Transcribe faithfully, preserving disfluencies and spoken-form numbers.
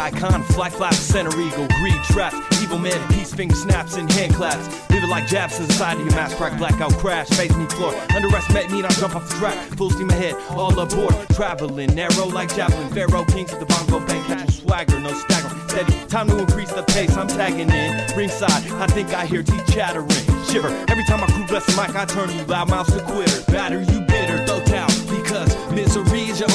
icon, fly flap, center eagle, greed traps, evil man, peace, finger snaps and hand claps. Leave it like jabs to the side of your mask, crack, blackout, crash, face me floor. Underestimate me, and I jump off the track, full steam ahead, all aboard, traveling, narrow like javelin, Pharaoh, king to the bongo bank, catch a swagger, no staggering, steady, time to increase the pace, I'm tagging in, ringside, I think I hear teeth chattering, shiver, every time I crew bless the mic, I turn you loud mouths to quitter, batter you bitter, throw towel, because misery is your